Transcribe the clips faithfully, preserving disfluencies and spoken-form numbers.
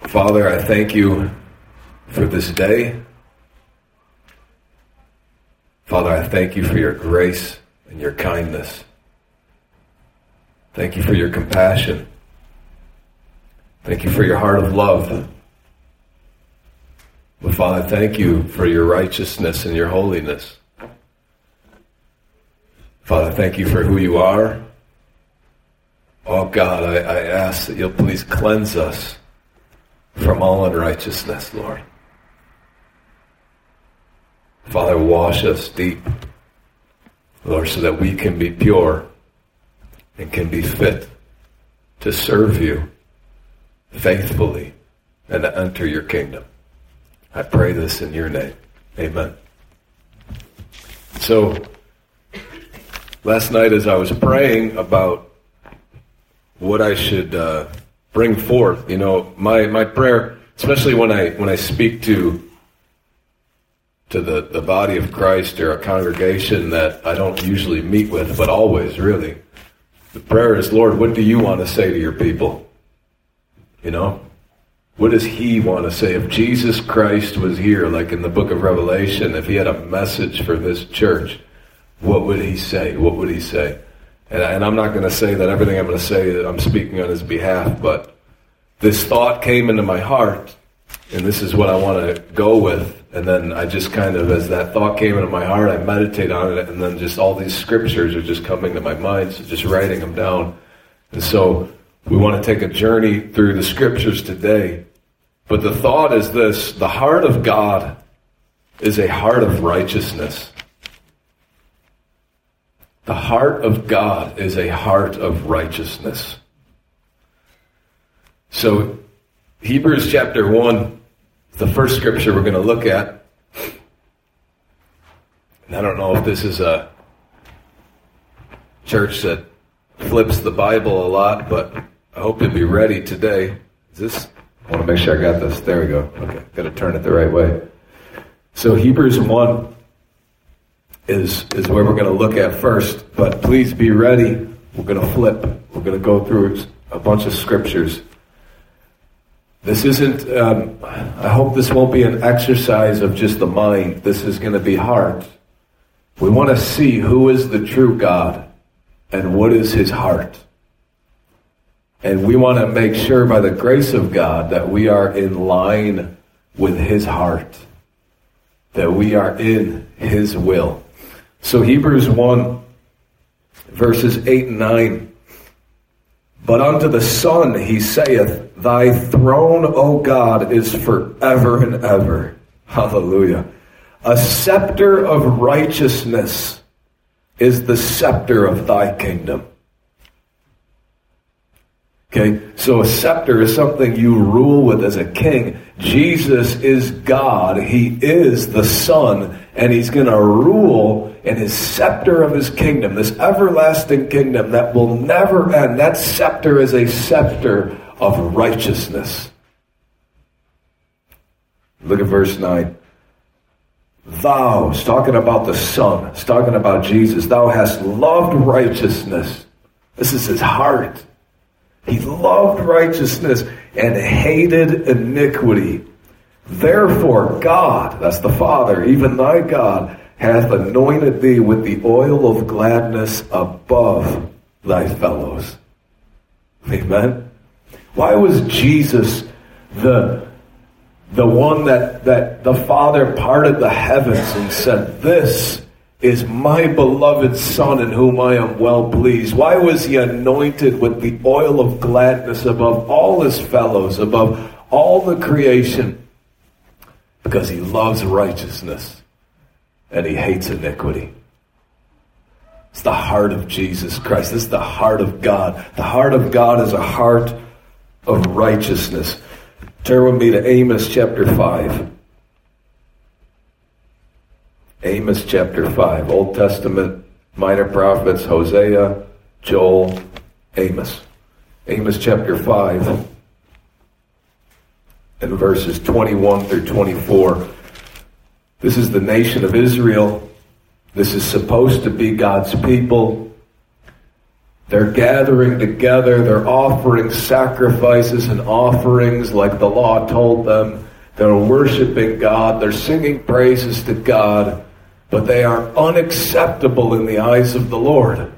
Father, I thank you for this day. Father, I thank you for your grace and your kindness. Thank you for your compassion. Thank you for your heart of love. But Father, thank you for your righteousness and your holiness. Father, thank you for who you are. Oh God, I, I ask that you'll please cleanse us from all unrighteousness, Lord. Father, wash us deep, Lord, so that we can be pure and can be fit to serve you faithfully and to enter your kingdom. I pray this in your name. Amen. So, last night as I was praying about what I should uh, bring forth, you know, my, my prayer, especially when I when I speak to to the, the body of Christ or a congregation that I don't usually meet with, but always, really, the prayer is, Lord, what do you want to say to your people? You know? What does he want to say? If Jesus Christ was here, like in the book of Revelation, if he had a message for this church, what would he say? What would he say? And, and I'm not going to say that everything I'm going to say that I'm speaking on his behalf, but this thought came into my heart, and this is what I want to go with. And then I just kind of, as that thought came into my heart, I meditate on it, and then just all these scriptures are just coming to my mind, so just writing them down. And so we want to take a journey through the scriptures today. But the thought is this: the heart of God is a heart of righteousness. The heart of God is a heart of righteousness. So Hebrews chapter one, the first scripture we're going to look at. And I don't know if this is a church that flips the Bible a lot, but I hope you'll be ready today. Is this? I want to make sure I got this. There we go. Okay, got to turn it the right way. So Hebrews one is is where we're going to look at first. But please be ready. We're going to flip. We're going to go through a bunch of scriptures. This isn't, um, I hope this won't be an exercise of just the mind. This is going to be heart. We want to see who is the true God and what is his heart. And we want to make sure by the grace of God that we are in line with his heart, that we are in his will. So Hebrews one, verses eight and nine. But unto the Son he saith, Thy throne, O God, is forever and ever. Hallelujah. A scepter of righteousness is the scepter of thy kingdom. Okay, so a scepter is something you rule with as a king. Jesus is God. He is the Son, and he's going to rule in his scepter of his kingdom, this everlasting kingdom that will never end. That scepter is a scepter of righteousness. Look at verse nine. Thou, it's talking about the Son, it's talking about Jesus. Thou hast loved righteousness. This is his heart. He loved righteousness and hated iniquity. Therefore God, that's the Father, even thy God, hath anointed thee with the oil of gladness above thy fellows. Amen. Why was Jesus the, the one that, that the Father parted the heavens and said, This is my beloved Son in whom I am well pleased? Why was he anointed with the oil of gladness above all his fellows, above all the creation? Because he loves righteousness and he hates iniquity. It's the heart of Jesus Christ. This is the heart of God. The heart of God is a heart of righteousness. Turn with me to Amos chapter five. Amos chapter five, Old Testament, minor prophets, Hosea, Joel, Amos. Amos chapter five, and verses twenty-one through twenty-four. This is the nation of Israel. This is supposed to be God's people. They're gathering together. They're offering sacrifices and offerings like the law told them. They're worshiping God. They're singing praises to God. But they are unacceptable in the eyes of the Lord.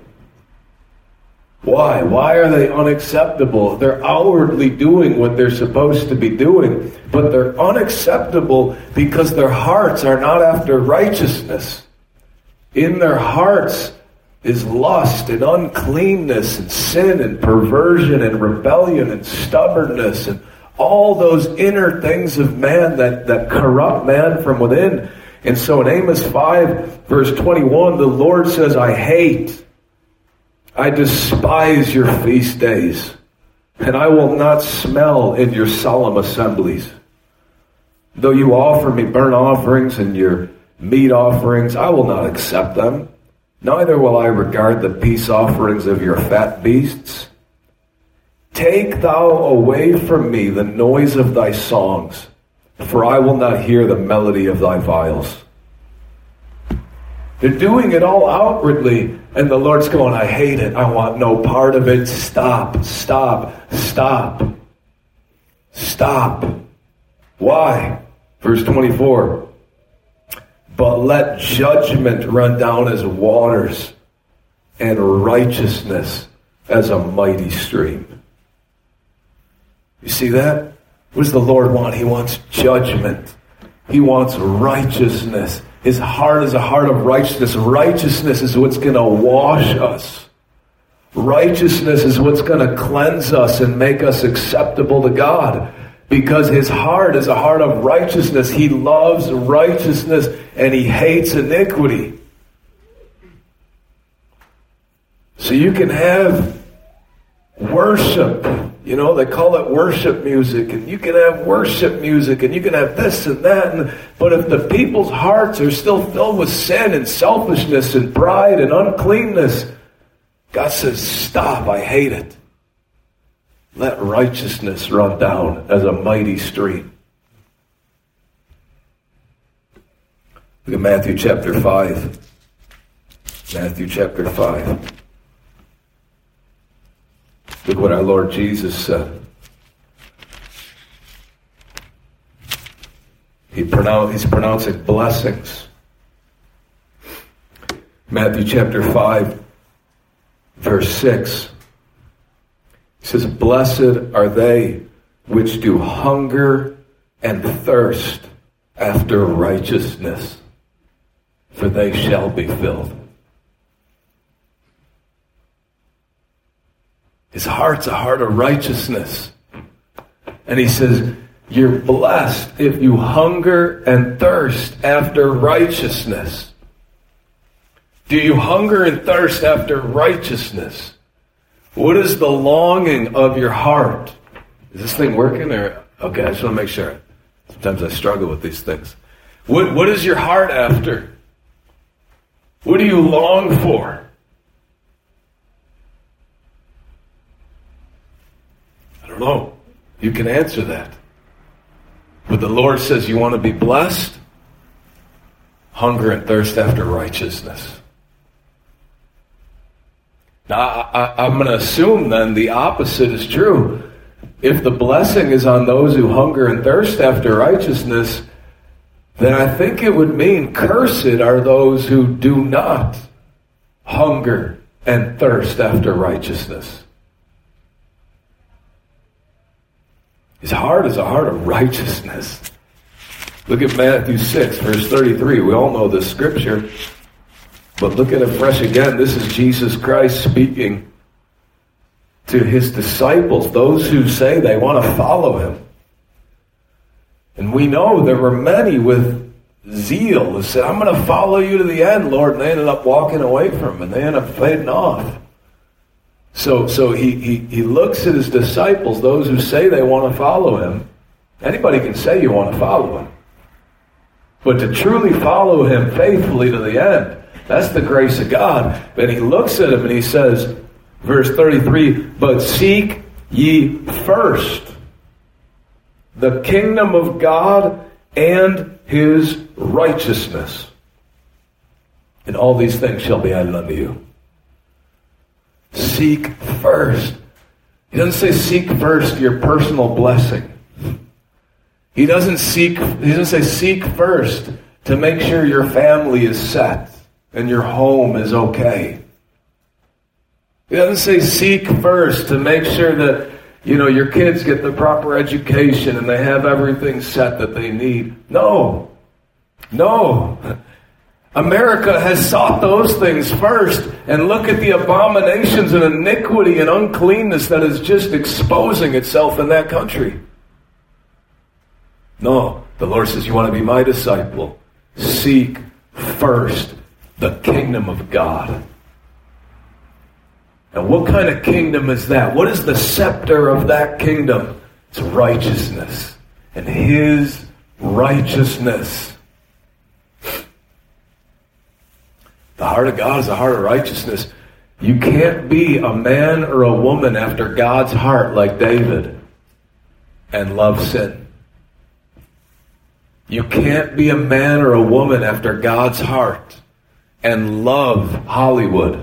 Why? Why are they unacceptable? They're outwardly doing what they're supposed to be doing, but they're unacceptable because their hearts are not after righteousness. In their hearts is lust and uncleanness and sin and perversion and rebellion and stubbornness and all those inner things of man that, that corrupt man from within. And so in Amos five, verse twenty-one, the Lord says, I hate I despise your feast days, and I will not smell in your solemn assemblies. Though you offer me burnt offerings and your meat offerings, I will not accept them. Neither will I regard the peace offerings of your fat beasts. Take thou away from me the noise of thy songs, for I will not hear the melody of thy viols. They're doing it all outwardly, and the Lord's going, I hate it. I want no part of it. Stop, stop, stop, stop. Why? Verse twenty-four. But let judgment run down as waters, and righteousness as a mighty stream. You see that? What does the Lord want? He wants judgment. He wants righteousness. His heart is a heart of righteousness. Righteousness is what's going to wash us. Righteousness is what's going to cleanse us and make us acceptable to God. Because his heart is a heart of righteousness. He loves righteousness and he hates iniquity. So you can have worship. You know, they call it worship music, and you can have worship music, and you can have this and that, and, but if the people's hearts are still filled with sin and selfishness and pride and uncleanness, God says, stop, I hate it. Let righteousness run down as a mighty stream. Look at Matthew chapter five. Matthew chapter five. Look what our Lord Jesus said. He pronoun- he's pronouncing blessings. Matthew chapter five, verse six. He says, blessed are they which do hunger and thirst after righteousness, for they shall be filled. His heart's a heart of righteousness. And he says, you're blessed if you hunger and thirst after righteousness. Do you hunger and thirst after righteousness? What is the longing of your heart? Is this thing working? Or okay, I just want to make sure. Sometimes I struggle with these things. What, what is your heart after? What do you long for? I don't know. You can answer that. But the Lord says you want to be blessed? Hunger and thirst after righteousness. Now, I, I, I'm going to assume then the opposite is true. If the blessing is on those who hunger and thirst after righteousness, then I think it would mean cursed are those who do not hunger and thirst after righteousness. His heart is a heart of righteousness. Look at Matthew six, verse thirty-three. We all know this scripture, but look at it fresh again. This is Jesus Christ speaking to his disciples, those who say they want to follow him. And we know there were many with zeal who said, I'm going to follow you to the end, Lord. And they ended up walking away from him, and they ended up fading off. So so he, he, he looks at his disciples, those who say they want to follow him. Anybody can say you want to follow him. But to truly follow him faithfully to the end, that's the grace of God. And he looks at him and he says, verse thirty-three, but seek ye first the kingdom of God and his righteousness, and all these things shall be added unto you. Seek first. He doesn't say seek first your personal blessing. He doesn't seek, he doesn't say seek first to make sure your family is set and your home is okay. He doesn't say seek first to make sure that, you know, your kids get the proper education and they have everything set that they need. No. No. America has sought those things first, and look at the abominations and iniquity and uncleanness that is just exposing itself in that country. No, the Lord says, you want to be my disciple? Seek first the kingdom of God. And what kind of kingdom is that? What is the scepter of that kingdom? It's righteousness. And His righteousness. The heart of God is a heart of righteousness. You can't be a man or a woman after God's heart like David and love sin. You can't be a man or a woman after God's heart and love Hollywood.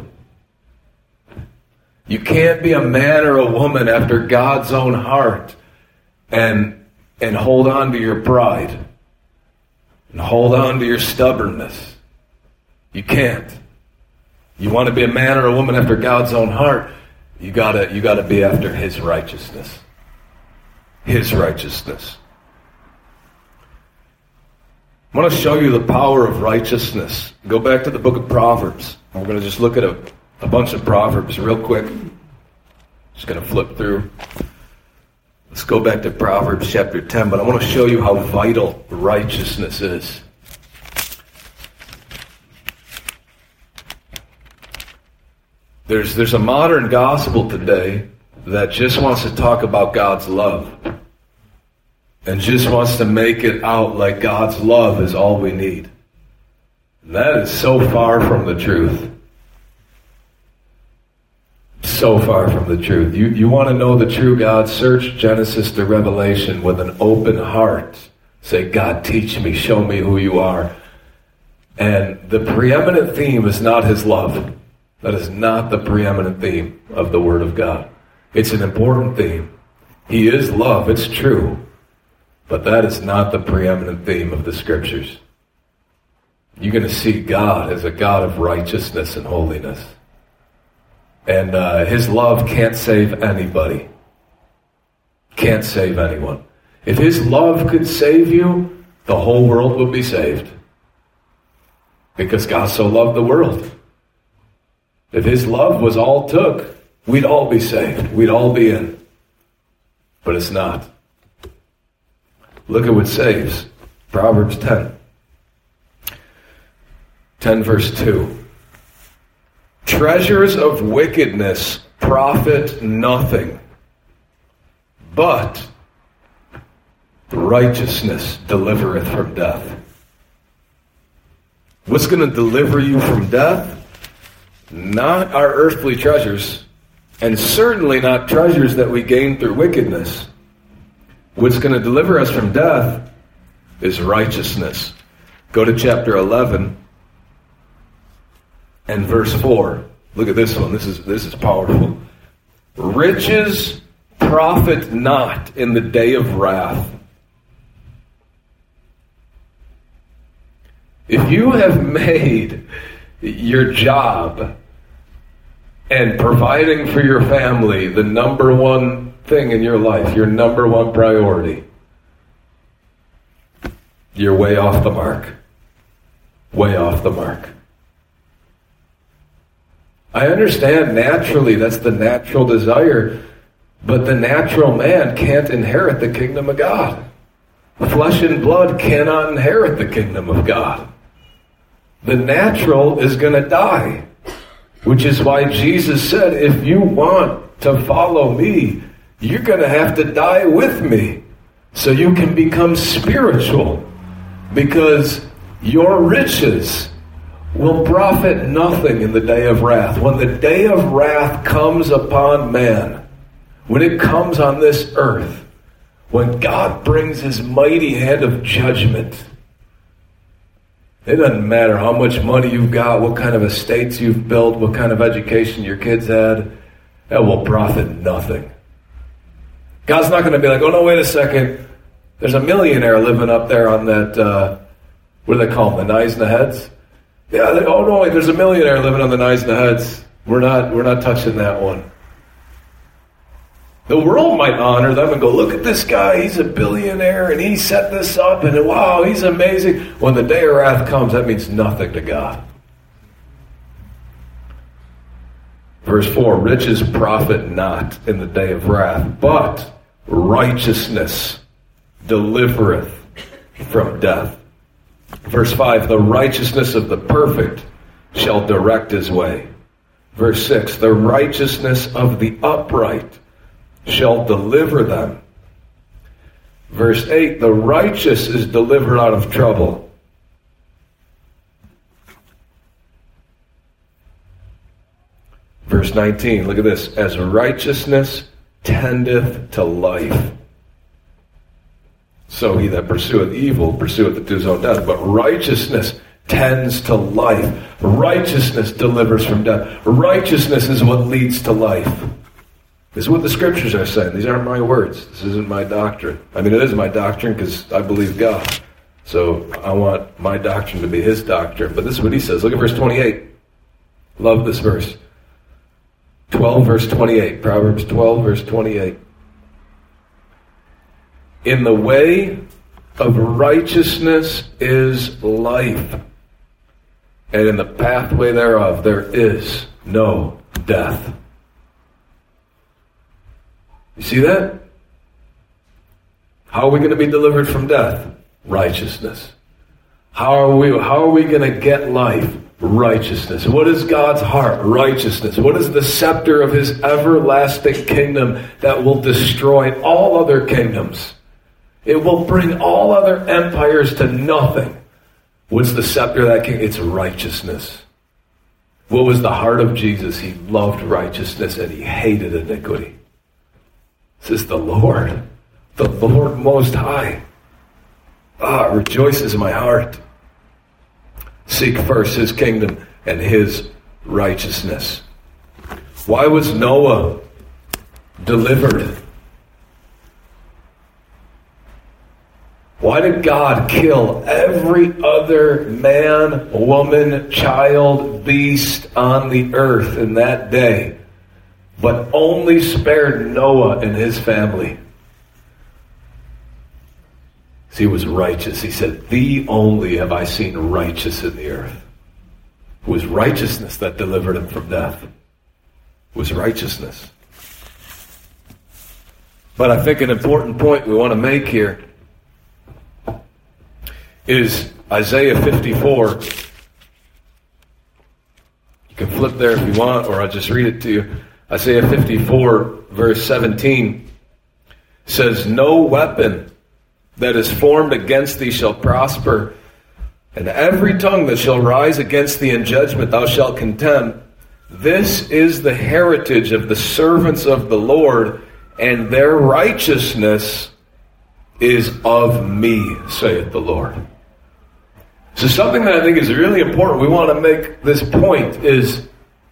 You can't be a man or a woman after God's own heart and, and hold on to your pride and hold on to your stubbornness. You can't. You want to be a man or a woman after God's own heart, you gotta, you gotta be after His righteousness. His righteousness. I want to show you the power of righteousness. Go back to the book of Proverbs. We're going to just look at a, a bunch of Proverbs real quick. Just going to flip through. Let's go back to Proverbs chapter ten, but I want to show you how vital righteousness is. There's, there's a modern gospel today that just wants to talk about God's love. And just wants to make it out like God's love is all we need. And that is so far from the truth. So far from the truth. You, you want to know the true God? Search Genesis to Revelation with an open heart. Say, God, teach me, show me who you are. And the preeminent theme is not His love. That is not the preeminent theme of the Word of God. It's an important theme. He is love, it's true. But that is not the preeminent theme of the Scriptures. You're going to see God as a God of righteousness and holiness. And uh, His love can't save anybody. Can't save anyone. If His love could save you, the whole world would be saved. Because God so loved the world. If His love was all it took, we'd all be saved. We'd all be in. But it's not. Look at what saves. Proverbs ten. ten verse two. Treasures of wickedness profit nothing, but righteousness delivereth from death. What's going to deliver you from death? Not our earthly treasures, and certainly not treasures that we gain through wickedness. What's going to deliver us from death is righteousness. Go to chapter eleven and verse four. Look at this one. This is this is powerful. Riches profit not in the day of wrath. If you have made your job and providing for your family the number one thing in your life, your number one priority, you're way off the mark. Way off the mark. I understand naturally that's the natural desire, but the natural man can't inherit the kingdom of God. Flesh and blood cannot inherit the kingdom of God. The natural is going to die, which is why Jesus said, if you want to follow me, you're going to have to die with me so you can become spiritual, because your riches will profit nothing in the day of wrath. When the day of wrath comes upon man, when it comes on this earth, when God brings His mighty hand of judgment, It doesn't matter how much money you've got, what kind of estates you've built, what kind of education your kids had. That will profit nothing. God's not going to be like, oh no, wait a second. There's a millionaire living up there on that, uh, what do they call them, the knives and the heads? Yeah, they, oh no, wait, there's a millionaire living on the knives and the heads. We're not, we're not touching that one. The world might honor them and go, look at this guy, he's a billionaire, and he set this up, and wow, he's amazing. When the day of wrath comes, that means nothing to God. Verse four, riches profit not in the day of wrath, but righteousness delivereth from death. Verse five, the righteousness of the perfect shall direct his way. Verse six, the righteousness of the upright shall deliver them. Verse eight, the righteous is delivered out of trouble. Verse nineteen, look at this. As righteousness tendeth to life, so he that pursueth evil pursueth it to his own death. But righteousness tends to life. Righteousness delivers from death. Righteousness is what leads to life. This is what the scriptures are saying. These aren't my words. This isn't my doctrine. I mean, it is my doctrine because I believe God. So I want my doctrine to be his doctrine. But this is what he says. Look at verse twenty-eight. Love this verse. twelve, verse twenty-eight. Proverbs twelve, verse twenty-eight. In the way of righteousness is life, and in the pathway thereof there is no death. You see that? How are we going to be delivered from death? Righteousness. How are we, how are we going to get life? Righteousness. What is God's heart? Righteousness. What is the scepter of his everlasting kingdom that will destroy all other kingdoms? It will bring all other empires to nothing. What's the scepter of that king? It's righteousness. What was the heart of Jesus? He loved righteousness and he hated iniquity. This is the Lord, the Lord Most High. Ah, rejoices my heart. Seek first his kingdom and his righteousness. Why was Noah delivered? Why did God kill every other man, woman, child, beast on the earth in that day, but only spared Noah and his family? He was righteous. He said, thee only have I seen righteous in the earth. It was righteousness that delivered him from death. It was righteousness. But I think an important point we want to make here is Isaiah fifty-four. You can flip there if you want, or I'll just read it to you. Isaiah fifty-four, verse seventeen says, no weapon that is formed against thee shall prosper, and every tongue that shall rise against thee in judgment thou shalt condemn. This is the heritage of the servants of the Lord, and their righteousness is of me, saith the Lord. So something that I think is really important, we want to make this point, is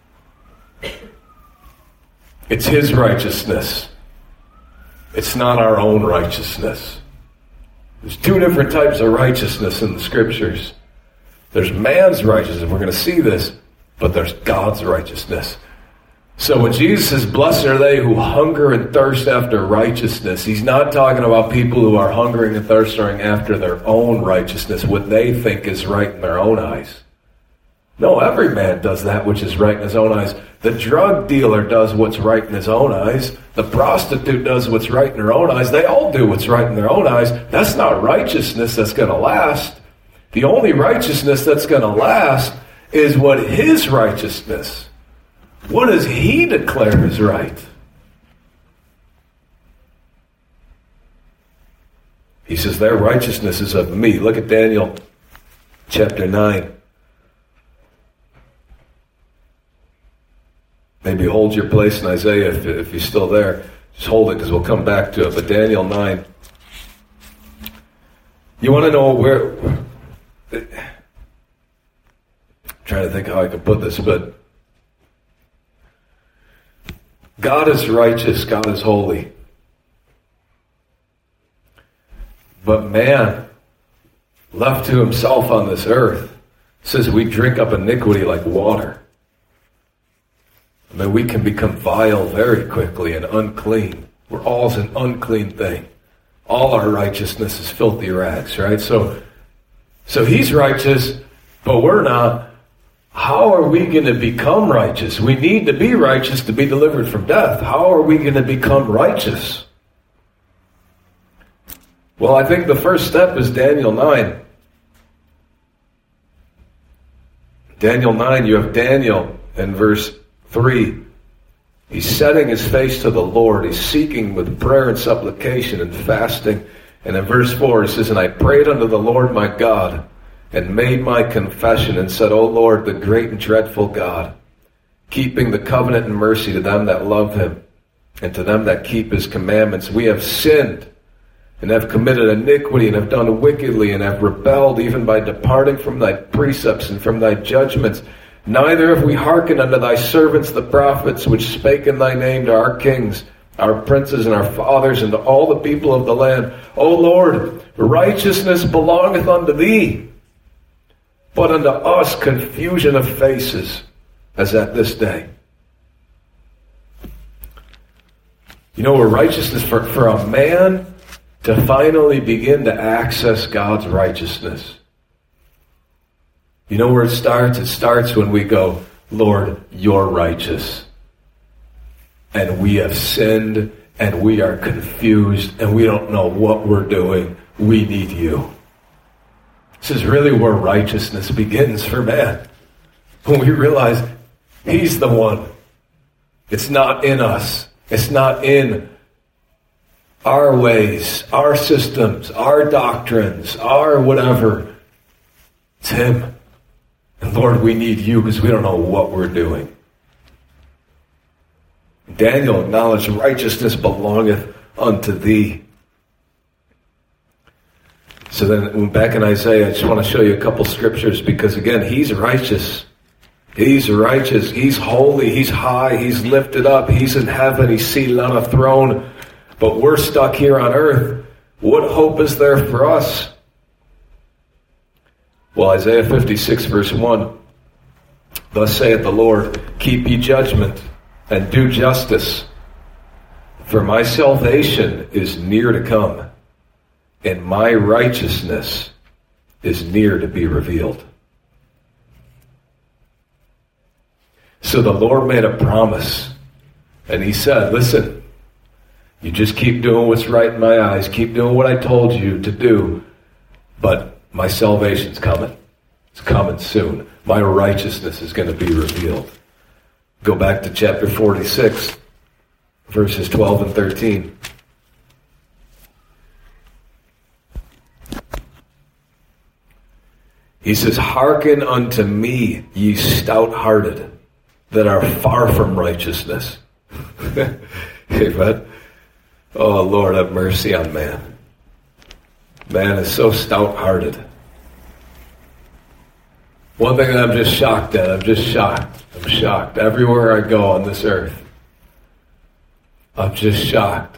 it's his righteousness. It's not our own righteousness. There's two different types of righteousness in the scriptures. There's man's righteousness, we're going to see this, but there's God's righteousness. So when Jesus says, blessed are they who hunger and thirst after righteousness, he's not talking about people who are hungering and thirsting after their own righteousness, what they think is right in their own eyes. No, every man does that which is right in his own eyes. The drug dealer does what's right in his own eyes. The prostitute does what's right in her own eyes. They all do what's right in their own eyes. That's not righteousness that's going to last. The only righteousness that's going to last is what his righteousness, what does he declare is right? He says, their righteousness is of me. Look at Daniel chapter nine. Maybe hold your place in Isaiah if, if you're still there. Just hold it because we'll come back to it. But Daniel nine. You want to know where... I'm trying to think how I can put this, but God is righteous, God is holy. But man, left to himself on this earth, says we drink up iniquity like water. I mean, we can become vile very quickly and unclean. We're all an unclean thing. All our righteousness is filthy rags, right? So, so he's righteous, but we're not. How are we going to become righteous? We need to be righteous to be delivered from death. How are we going to become righteous? Well, I think the first step is Daniel nine. Daniel nine, you have Daniel in verse three. He's setting his face to the Lord. He's seeking with prayer and supplication and fasting. And in verse four, he says, "And I prayed unto the Lord my God, and made my confession, and said, O Lord, the great and dreadful God, keeping the covenant and mercy to them that love him, and to them that keep his commandments. We have sinned, and have committed iniquity, and have done wickedly, and have rebelled even by departing from thy precepts and from thy judgments. Neither have we hearkened unto thy servants the prophets, which spake in thy name to our kings, our princes, and our fathers, and to all the people of the land. O Lord, righteousness belongeth unto thee, but unto us confusion of faces, as at this day." You know, we're righteousness for, for a man to finally begin to access God's righteousness. You know where it starts? It starts when we go, "Lord, you're righteous. And we have sinned, and we are confused, and we don't know what we're doing. We need you." This is really where righteousness begins for man. When we realize he's the one. It's not in us. It's not in our ways, our systems, our doctrines, our whatever. It's him. And Lord, we need you because we don't know what we're doing. Daniel acknowledged, "Righteousness belongeth unto thee." So then back in Isaiah, I just want to show you a couple scriptures because again, he's righteous. He's righteous. He's holy. He's high. He's lifted up. He's in heaven. He's seated on a throne. But we're stuck here on earth. What hope is there for us? Well, Isaiah fifty-six verse one. "Thus saith the Lord, keep ye judgment and do justice. For my salvation is near to come, and my righteousness is near to be revealed." So the Lord made a promise, and he said, listen, you just keep doing what's right in my eyes, keep doing what I told you to do, but my salvation's coming. It's coming soon. My righteousness is going to be revealed. Go back to chapter forty-six, verses twelve and thirteen. He says, "Hearken unto me, ye stout-hearted, that are far from righteousness." Amen. Oh, Lord, have mercy on man. Man is so stout-hearted. One thing that I'm just shocked at, I'm just shocked. I'm shocked. Everywhere I go on this earth, I'm just shocked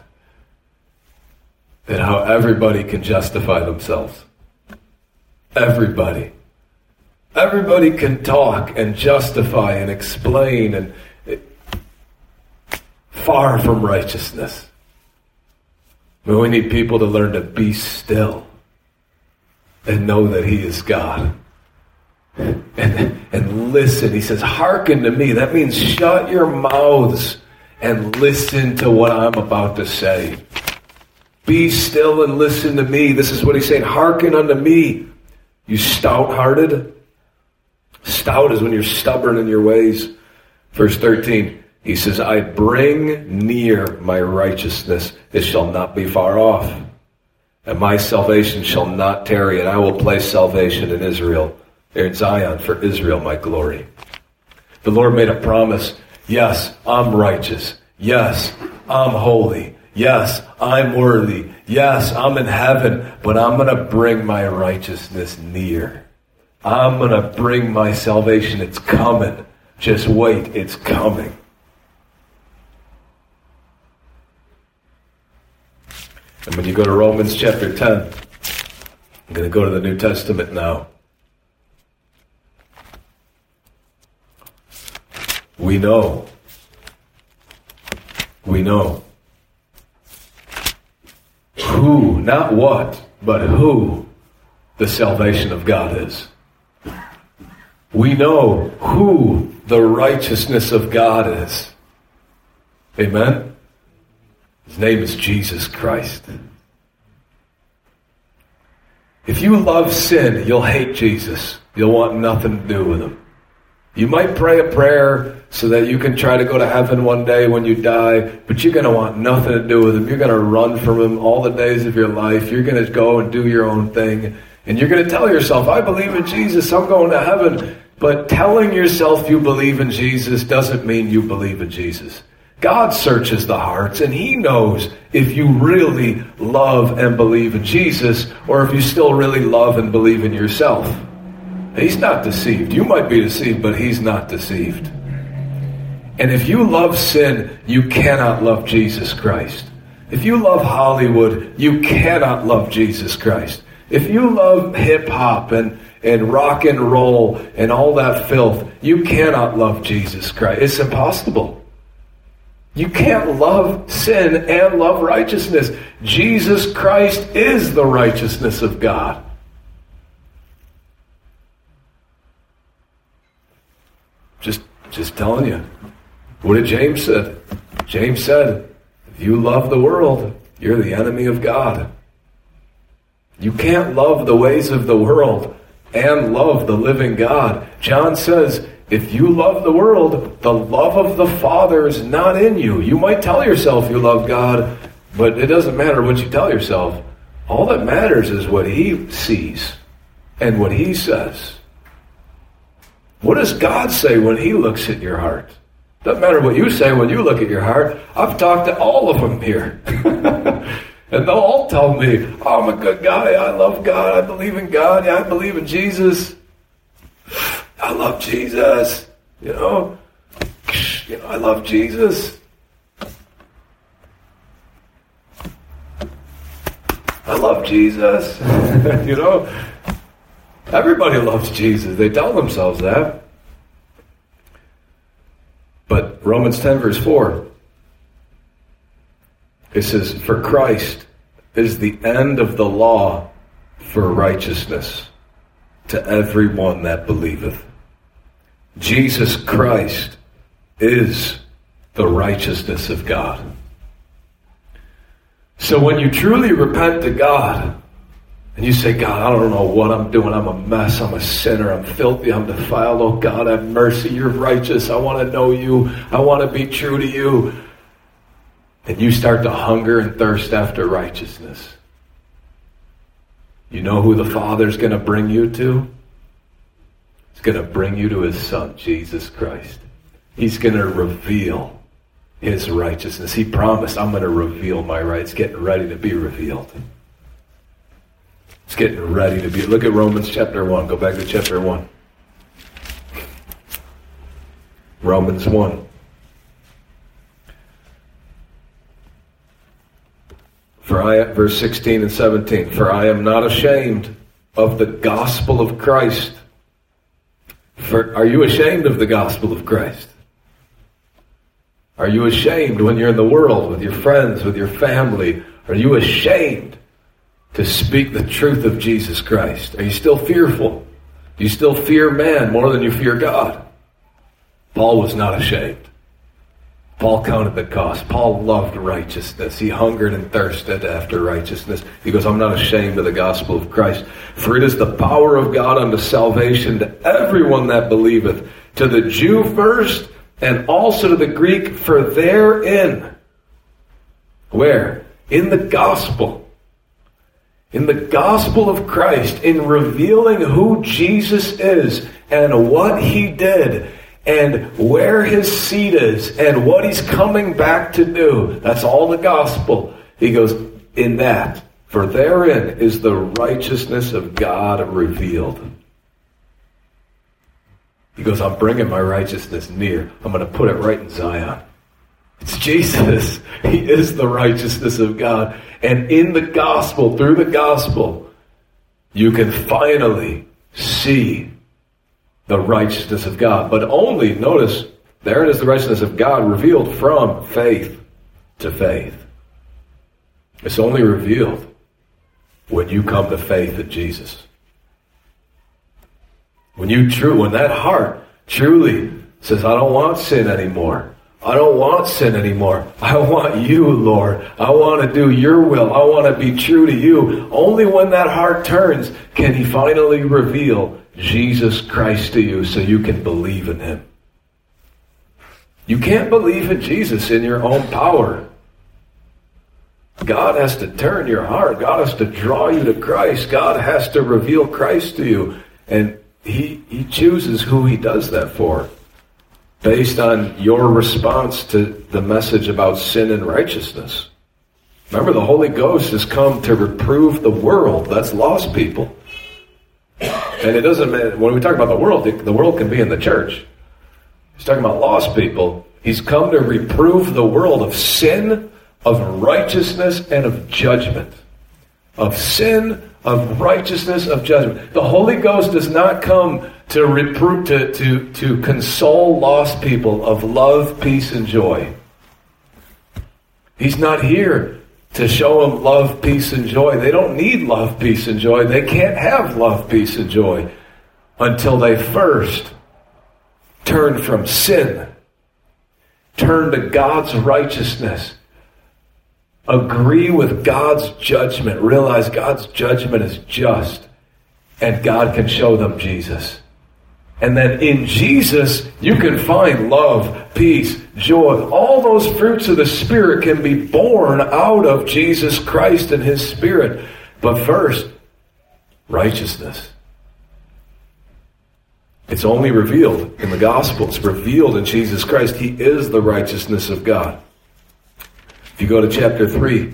at how everybody can justify themselves. Everybody. Everybody can talk and justify and explain, and it, far from righteousness. But we need people to learn to be still and know that he is God. And, and listen. He says, hearken to me. That means shut your mouths and listen to what I'm about to say. Be still and listen to me. This is what he's saying. Hearken unto me, you stout-hearted. Stout is when you're stubborn in your ways. Verse thirteen, he says, I bring near my righteousness. It shall not be far off. And my salvation shall not tarry. And I will place salvation in Israel, in Zion, for Israel, my glory. The Lord made a promise. Yes, I'm righteous. Yes, I'm holy. Yes, I'm worthy. Yes, I'm in heaven. But I'm going to bring my righteousness near. I'm going to bring my salvation. It's coming. Just wait. It's coming. And when you go to Romans chapter ten, I'm going to go to the New Testament now. We know. We know. Who, not what, but who the salvation of God is. We know who the righteousness of God is. Amen? His name is Jesus Christ. If you love sin, you'll hate Jesus. You'll want nothing to do with him. You might pray a prayer so that you can try to go to heaven one day when you die, but you're going to want nothing to do with him. You're going to run from him all the days of your life. You're going to go and do your own thing. And you're going to tell yourself, I believe in Jesus, I'm going to heaven. But telling yourself you believe in Jesus doesn't mean you believe in Jesus. God searches the hearts, and he knows if you really love and believe in Jesus, or if you still really love and believe in yourself. He's not deceived. You might be deceived, but he's not deceived. And if you love sin, you cannot love Jesus Christ. If you love Hollywood, you cannot love Jesus Christ. If you love hip-hop and, and rock and roll and all that filth, you cannot love Jesus Christ. It's impossible. You can't love sin and love righteousness. Jesus Christ is the righteousness of God. Just, just telling you. What did James say? James said, if you love the world, you're the enemy of God. You can't love the ways of the world and love the living God. John says, if you love the world, the love of the Father is not in you. You might tell yourself you love God, but it doesn't matter what you tell yourself. All that matters is what he sees and what he says. What does God say when he looks at your heart? Doesn't matter what you say when you look at your heart. I've talked to all of them here. And they'll all tell me, oh, I'm a good guy. I love God. I believe in God. Yeah, I believe in Jesus. I love Jesus. You know, you know, I love Jesus. I love Jesus. You know, everybody loves Jesus. They tell themselves that. But Romans ten verse four, it says, for Christ is the end of the law for righteousness to everyone that believeth. Jesus Christ is the righteousness of God. So when you truly repent to God, and you say, God, I don't know what I'm doing. I'm a mess. I'm a sinner. I'm filthy. I'm defiled. Oh, God, have mercy. You're righteous. I want to know you. I want to be true to you. And you start to hunger and thirst after righteousness. You know who the Father's going to bring you to? He's going to bring you to his Son, Jesus Christ. He's going to reveal his righteousness. He promised, I'm going to reveal my rights. Getting ready to be revealed. It's getting ready to be. Look at Romans chapter one. Go back to chapter one. Romans one. For I, verse sixteen and seventeen. For I am not ashamed of the gospel of Christ. For, are you ashamed of the gospel of Christ? Are you ashamed when you're in the world with your friends, with your family? Are you ashamed to speak the truth of Jesus Christ? Are you still fearful? Do you still fear man more than you fear God? Paul was not ashamed. Paul counted the cost. Paul loved righteousness. He hungered and thirsted after righteousness. He goes, I'm not ashamed of the gospel of Christ. For it is the power of God unto salvation to everyone that believeth, to the Jew first, and also to the Greek, for therein. Where? In the gospel. In the gospel of Christ, in revealing who Jesus is and what he did and where his seat is and what he's coming back to do. That's all the gospel. He goes, in that, for therein is the righteousness of God revealed. He goes, I'm bringing my righteousness near. I'm going to put it right in Zion. It's Jesus. He is the righteousness of God. And in the gospel, through the gospel, you can finally see the righteousness of God. But only, notice, there it is, the righteousness of God revealed from faith to faith. It's only revealed when you come to faith in Jesus. When you true, when that heart truly says, I don't want sin anymore. I don't want sin anymore. I want you, Lord. I want to do your will. I want to be true to you. Only when that heart turns can he finally reveal Jesus Christ to you so you can believe in him. You can't believe in Jesus in your own power. God has to turn your heart. God has to draw you to Christ. God has to reveal Christ to you. And he, he chooses who he does that for, based on your response to the message about sin and righteousness. Remember, the Holy Ghost has come to reprove the world. That's lost people. And it doesn't matter, when we talk about the world, the world can be in the church. He's talking about lost people. He's come to reprove the world of sin, of righteousness, and of judgment. Of sin, of righteousness, of judgment. The Holy Ghost does not come to reprove, to, to, to console lost people of love, peace, and joy. He's not here to show them love, peace, and joy. They don't need love, peace, and joy. They can't have love, peace, and joy until they first turn from sin, turn to God's righteousness, agree with God's judgment, realize God's judgment is just, and God can show them Jesus. And then in Jesus, you can find love, peace, joy. All those fruits of the Spirit can be born out of Jesus Christ and his Spirit. But first, righteousness. It's only revealed in the gospel. It's revealed in Jesus Christ. He is the righteousness of God. If you go to chapter three,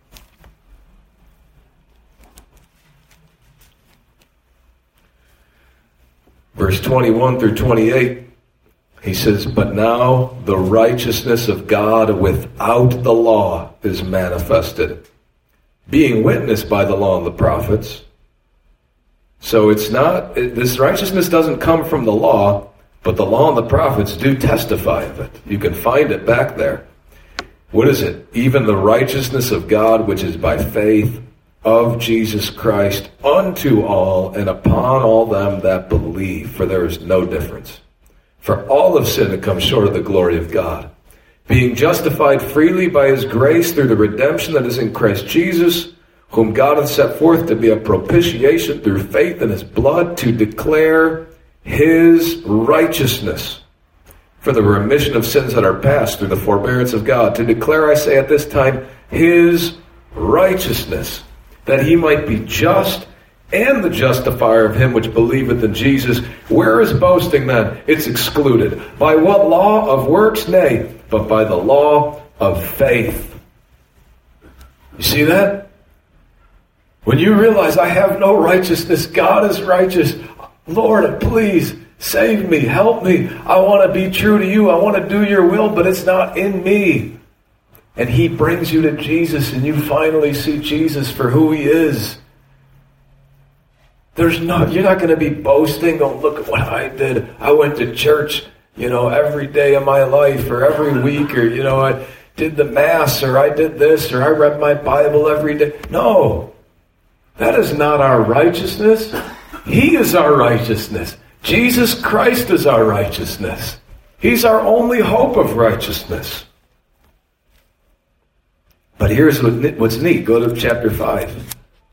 verse twenty-one through twenty-eight, he says, but now the righteousness of God without the law is manifested, being witnessed by the law and the prophets. So it's not, this righteousness doesn't come from the law, but the law and the prophets do testify of it. You can find it back there. What is it? Even the righteousness of God, which is by faith of Jesus Christ unto all and upon all them that believe, for there is no difference. For all have sinned and come short of the glory of God, being justified freely by his grace through the redemption that is in Christ Jesus, whom God hath set forth to be a propitiation through faith in his blood, to declare his righteousness for the remission of sins that are past through the forbearance of God, to declare, I say at this time, his righteousness, that he might be just and the justifier of him which believeth in Jesus. Where is boasting then? It's excluded. By what law of works? Nay, but by the law of faith. You see that? When you realize I have no righteousness, God is righteous. Lord, please save me, help me. I want to be true to you. I want to do your will, but it's not in me. And he brings you to Jesus, and you finally see Jesus for who he is. There's no, you're not going to be boasting, oh, look at what I did. I went to church, you know, every day of my life, or every week, or, you know, I did the Mass, or I did this, or I read my Bible every day. No, that is not our righteousness. He is our righteousness. Jesus Christ is our righteousness. He's our only hope of righteousness. But here's what's neat. Go to chapter five.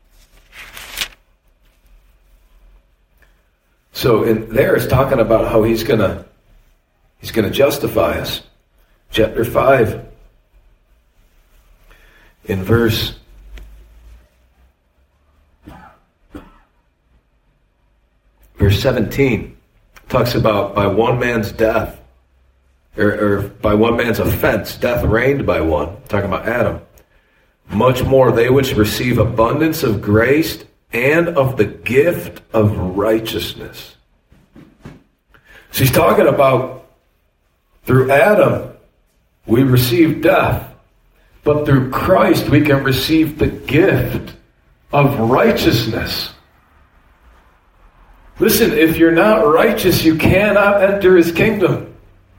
So in there it's talking about how he's gonna he's gonna justify us. Chapter five, in verse verse seventeen, talks about by one man's death, or, or by one man's offense, death reigned by one. Talking about Adam. Much more they which receive abundance of grace and of the gift of righteousness. She's talking about through Adam, we receive death. But through Christ, we can receive the gift of righteousness. Listen, if you're not righteous, you cannot enter his kingdom.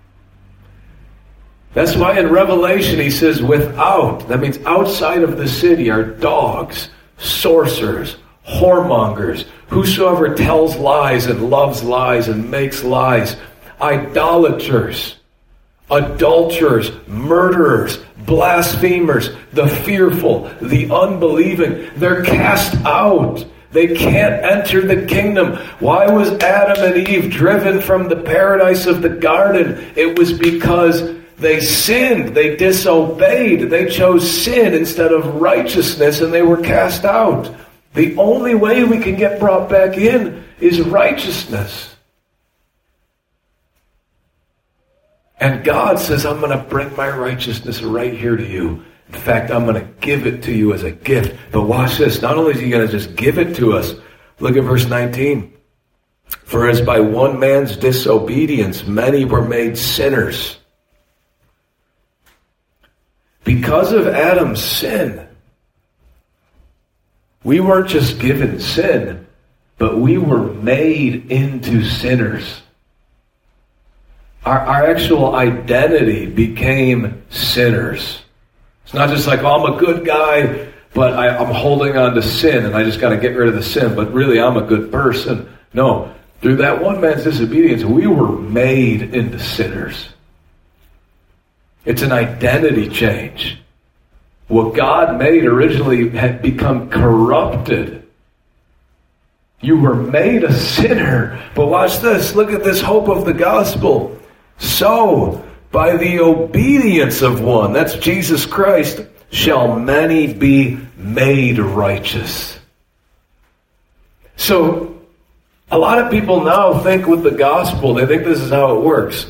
That's why in Revelation he says without, that means outside of the city, are dogs, sorcerers, whoremongers, whosoever tells lies and loves lies and makes lies, idolaters, adulterers, murderers, blasphemers, the fearful, the unbelieving. They're cast out. They can't enter the kingdom. Why was Adam and Eve driven from the paradise of the garden? It was because they sinned. They disobeyed. They chose sin instead of righteousness, and they were cast out. The only way we can get brought back in is righteousness. And God says, I'm going to bring my righteousness right here to you. In fact, I'm going to give it to you as a gift. But watch this. Not only is he going to just give it to us. Look at verse nineteen. For as by one man's disobedience many were made sinners. Because of Adam's sin, we weren't just given sin, but we were made into sinners. Our, our actual identity became sinners. It's not just like, oh, I'm a good guy, but I, I'm holding on to sin and I just got to get rid of the sin, but really I'm a good person. No, through that one man's disobedience, we were made into sinners. It's an identity change. What God made originally had become corrupted. You were made a sinner. But watch this. Look at this hope of the gospel. So, by the obedience of one, that's Jesus Christ, shall many be made righteous. So, a lot of people now think with the gospel, they think this is how it works.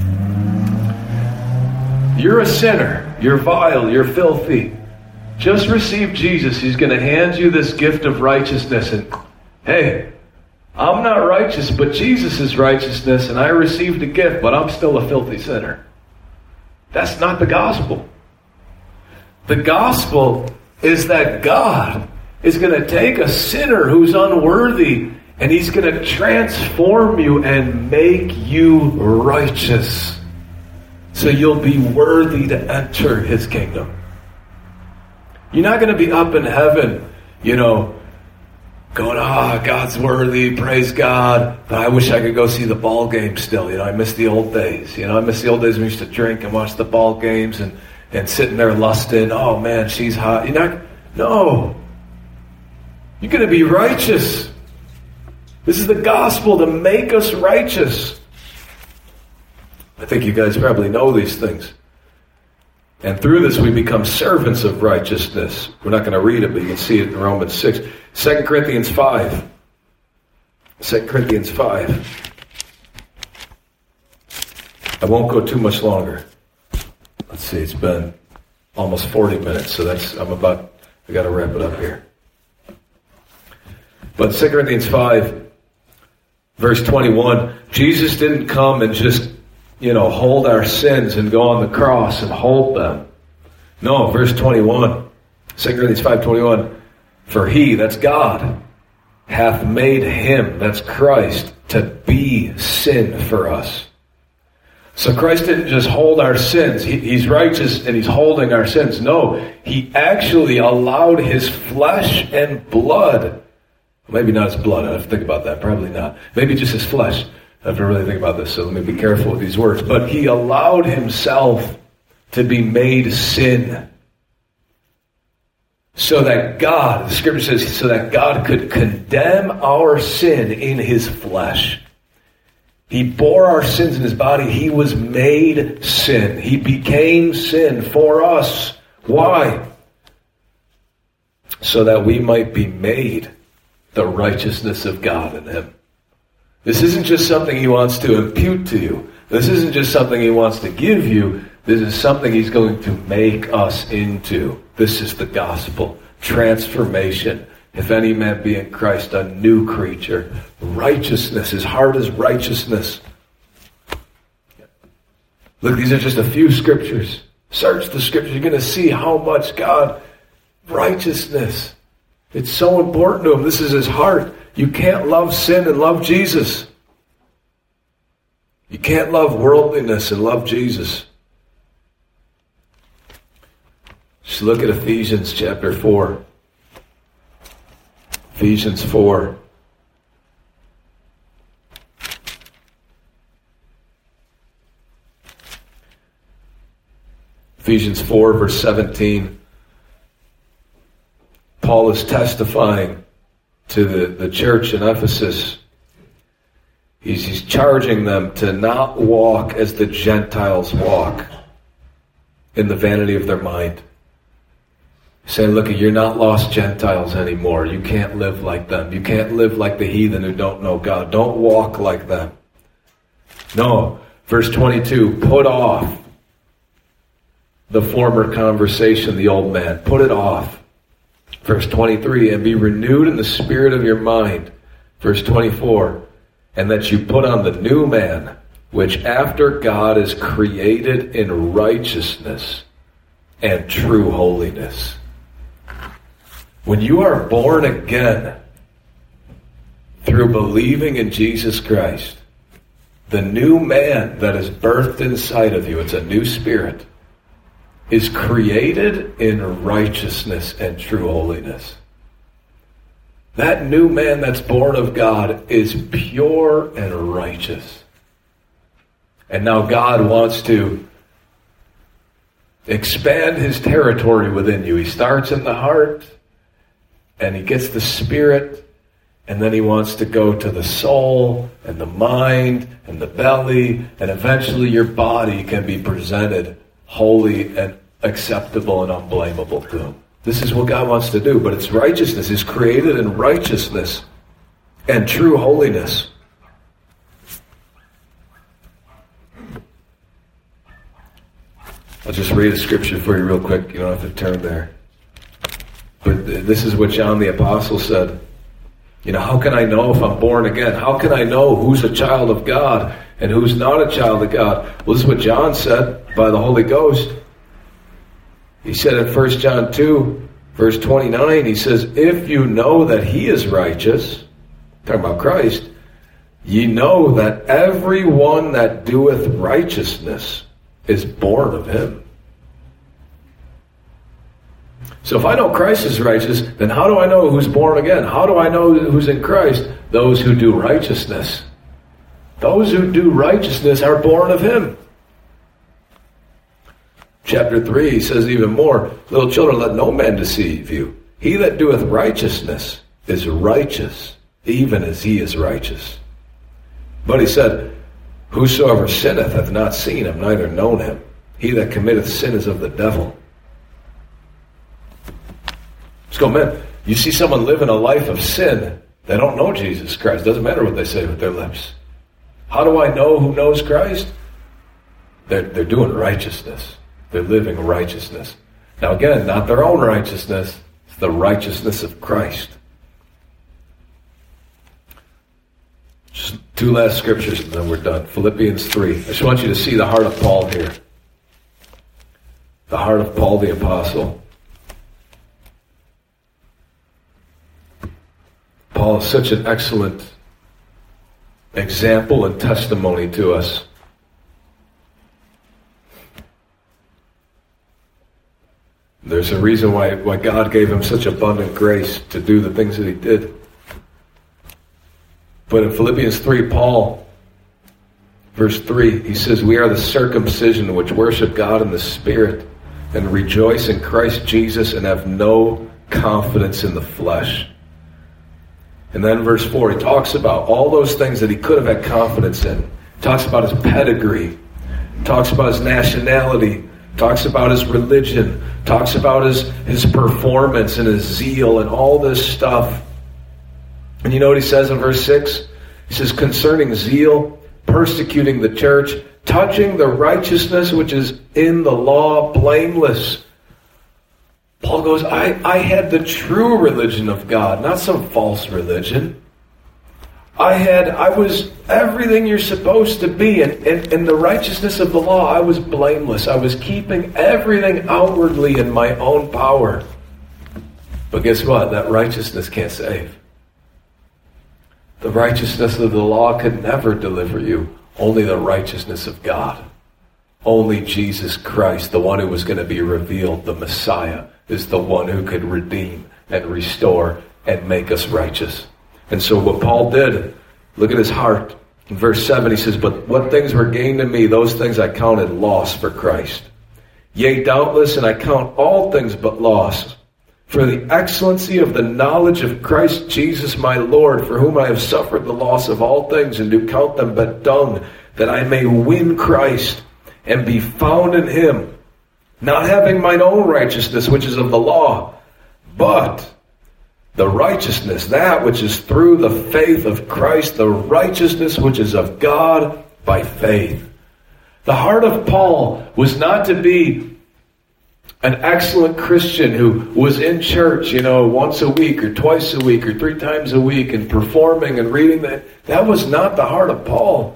You're a sinner. You're vile. You're filthy. Just receive Jesus. He's going to hand you this gift of righteousness. And, hey, I'm not righteous, but Jesus is righteousness, and I received a gift, but I'm still a filthy sinner. That's not the gospel. The gospel is that God is going to take a sinner who's unworthy, and he's going to transform you and make you righteous. So you'll be worthy to enter his kingdom. You're not going to be up in heaven, you know, going, ah, oh, God's worthy, praise God. But I wish I could go see the ball game still. You know, I miss the old days. You know, I miss the old days when we used to drink and watch the ball games and, and sitting there lusting. Oh, man, she's hot. You're not, no. You're going to be righteous. This is the gospel to make us righteous. I think you guys probably know these things. And through this we become servants of righteousness. We're not going to read it, but you can see it in Romans six. Second Corinthians five. Second Corinthians five. I won't go too much longer. Let's see, it's been almost forty minutes, so that's, I'm about, I got to wrap it up here. But Second Corinthians five, verse twenty-one, Jesus didn't come and just, you know, hold our sins and go on the cross and hold them. No, verse twenty-one, Second Corinthians five twenty-one, for he, that's God, hath made him, that's Christ, to be sin for us. So Christ didn't just hold our sins. He, he's righteous and he's holding our sins. No, he actually allowed his flesh and blood. Maybe not his blood. I have to think about that. Probably not. Maybe just his flesh. I have to really think about this, so let me be careful with these words. But he allowed himself to be made sin. So that God, the scripture says, so that God could condemn our sin in his flesh. He bore our sins in his body. He was made sin. He became sin for us. Why? So that we might be made the righteousness of God in him. This isn't just something he wants to impute to you. This isn't just something he wants to give you. This is something he's going to make us into. This is the gospel. Transformation. If any man be in Christ, a new creature. Righteousness. His heart is righteousness. Look, these are just a few scriptures. Search the scriptures. You're going to see how much God, righteousness, it's so important to him. This is his heart. You can't love sin and love Jesus. You can't love worldliness and love Jesus. Just look at Ephesians chapter four. Ephesians four. Ephesians four, verse seventeen. Paul is testifying to the, the church in Ephesus. He's, he's charging them to not walk as the Gentiles walk in the vanity of their mind. He's saying, look, you're not lost Gentiles anymore. You can't live like them. You can't live like the heathen who don't know God. Don't walk like them. No. Verse twenty-two, put off the former conversation, the old man. Put it off. Verse twenty-three, and be renewed in the spirit of your mind. Verse twenty-four, and that you put on the new man, which after God is created in righteousness and true holiness. When you are born again through believing in Jesus Christ, the new man that is birthed inside of you, it's a new spirit, is created in righteousness and true holiness. That new man that's born of God is pure and righteous. And now God wants to expand his territory within you. He starts in the heart, and he gets the spirit, and then he wants to go to the soul and the mind and the belly, and eventually your body can be presented holy and acceptable and unblameable to him. This is what God wants to do, but it's righteousness. He's created in righteousness and true holiness. I'll just read a scripture for you real quick. You don't have to turn there. But this is what John the Apostle said. You know, how can I know if I'm born again? How can I know who's a child of God and who's not a child of God? Well, this is what John said by the Holy Ghost. He said in First John two, verse twenty-nine, he says, if you know that he is righteous, talking about Christ, ye know that every one that doeth righteousness is born of him. So if I know Christ is righteous, then how do I know who's born again? How do I know who's in Christ? Those who do righteousness. Those who do righteousness are born of him. Chapter three, he says even more, little children, let no man deceive you. He that doeth righteousness is righteous, even as he is righteous. But he said, whosoever sinneth hath not seen him, neither known him. He that committeth sin is of the devil. Let's go, man. You see someone living a life of sin, they don't know Jesus Christ. Doesn't matter what they say with their lips. How do I know who knows Christ? They're, they're doing righteousness. They're living righteousness. Now again, not their own righteousness. It's the righteousness of Christ. Just two last scriptures and then we're done. Philippians three. I just want you to see the heart of Paul here. The heart of Paul the Apostle. Paul is such an excellent example and testimony to us. There's a reason why, why God gave him such abundant grace to do the things that he did. But in Philippians three, Paul, verse three, he says, we are the circumcision which worship God in the Spirit and rejoice in Christ Jesus and have no confidence in the flesh. And then verse four, he talks about all those things that he could have had confidence in. He talks about his pedigree. He talks about his nationality. Talks about his religion, talks about his, his performance and his zeal and all this stuff. And you know what he says in verse six? He says, concerning zeal, persecuting the church, touching the righteousness which is in the law, blameless. Paul goes, I, I had the true religion of God, not some false religion. I had, I was everything you're supposed to be. And in, in the righteousness of the law, I was blameless. I was keeping everything outwardly in my own power. But guess what? That righteousness can't save. The righteousness of the law could never deliver you. Only the righteousness of God. Only Jesus Christ, the one who was going to be revealed, the Messiah, is the one who could redeem and restore and make us righteous. And so what Paul did, look at his heart. In verse seven he says, but what things were gained to me, those things I counted loss for Christ. Yea, doubtless, and I count all things but loss, for the excellency of the knowledge of Christ Jesus my Lord, for whom I have suffered the loss of all things, and do count them but dung, that I may win Christ, and be found in him, not having mine own righteousness, which is of the law, but the righteousness, that which is through the faith of Christ, the righteousness which is of God by faith. The heart of Paul was not to be an excellent Christian who was in church, you know, once a week or twice a week or three times a week and performing and reading that. That was not the heart of Paul.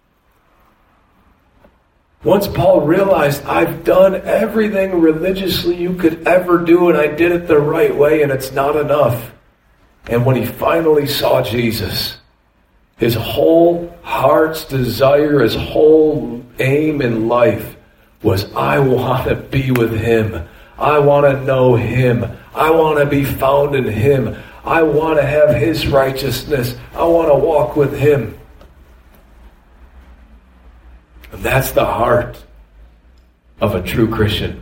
Once Paul realized, I've done everything religiously you could ever do, and I did it the right way, and it's not enough. And when he finally saw Jesus, his whole heart's desire, his whole aim in life was, I want to be with him. I want to know him. I want to be found in him. I want to have his righteousness. I want to walk with him. And that's the heart of a true Christian.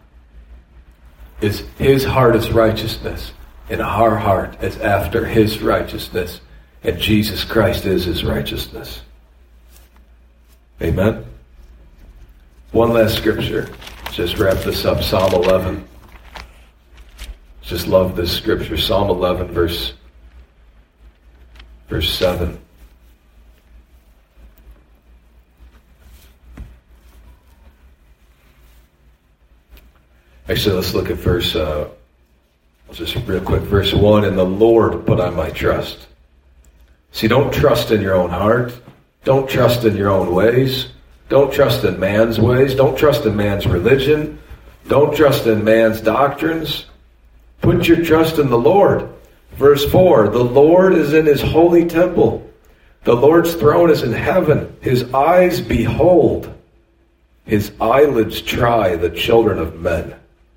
Is his heart is righteousness, and our heart is after his righteousness, and Jesus Christ is his righteousness. Amen? One last scripture. Just wrap this up. Psalm eleven. Just love this scripture. Psalm eleven, verse, verse seven. Actually, let's look at verse, uh, just real quick, verse one. In the Lord put I my trust. See, don't trust in your own heart. Don't trust in your own ways. Don't trust in man's ways. Don't trust in man's religion. Don't trust in man's doctrines. Put your trust in the Lord. Verse four, the Lord is in his holy temple. The Lord's throne is in heaven. His eyes behold. His eyelids try the children of men.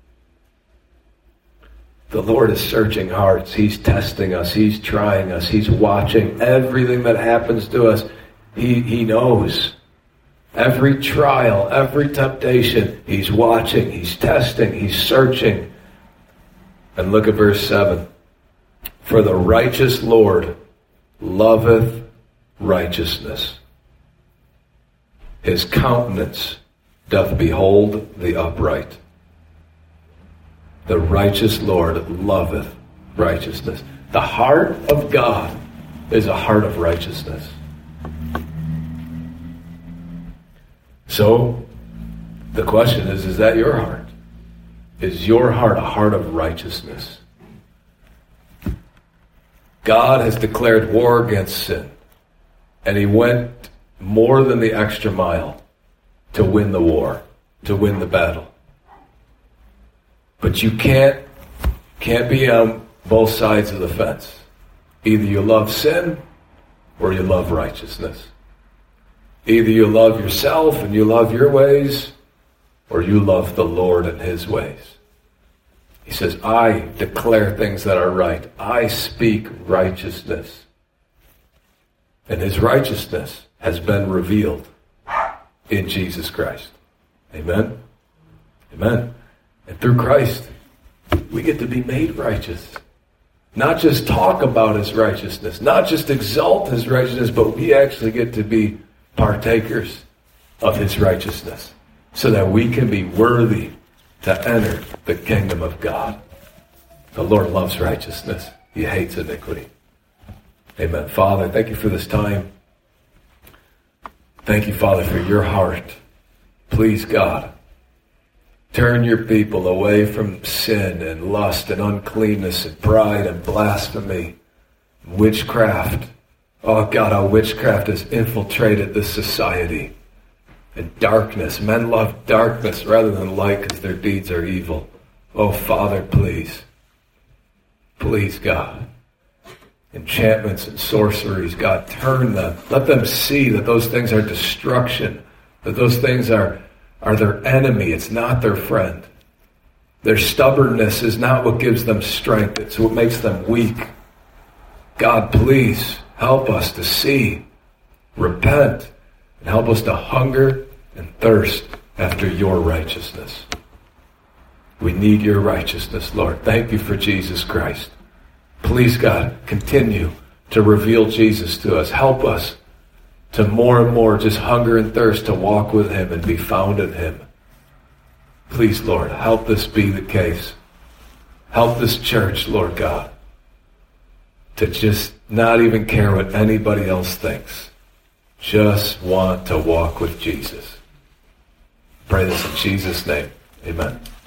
The Lord is searching hearts. He's testing us. He's trying us. He's watching everything that happens to us. He, he knows. Every trial, every temptation, he's watching. He's testing. He's searching. And look at verse seven. For the righteous Lord loveth righteousness. His countenance doth behold the upright. The righteous Lord loveth righteousness. The heart of God is a heart of righteousness. So, the question is, is that your heart? Is your heart a heart of righteousness? God has declared war against sin, and he went more than the extra mile to win the war, to win the battle. But you can't, can't be on both sides of the fence. Either you love sin or you love righteousness. Either you love yourself and you love your ways, or you love the Lord and his ways. He says, I declare things that are right. I speak righteousness. And his righteousness has been revealed in Jesus Christ. Amen? Amen. And through Christ, we get to be made righteous. Not just talk about his righteousness, not just exalt his righteousness, but we actually get to be partakers of his righteousness so that we can be worthy to enter the kingdom of God. The Lord loves righteousness. He hates iniquity. Amen. Father, thank you for this time. Thank you, Father, for your heart. Please, God, turn your people away from sin and lust and uncleanness and pride and blasphemy, witchcraft, Oh God, how witchcraft has infiltrated this society. And darkness. Men love darkness rather than light because their deeds are evil. Oh Father, please. Please, God. Enchantments and sorceries, God, turn them. Let them see that those things are destruction. That those things are, are their enemy. It's not their friend. Their stubbornness is not what gives them strength. It's what makes them weak. God, please help us to see, repent, and help us to hunger and thirst after your righteousness. We need your righteousness, Lord. Thank you for Jesus Christ. Please, God, continue to reveal Jesus to us. Help us to more and more just hunger and thirst to walk with him and be found in him. Please, Lord, help this be the case. Help this church, Lord God, to just not even care what anybody else thinks. Just want to walk with Jesus. Pray this in Jesus' name. Amen.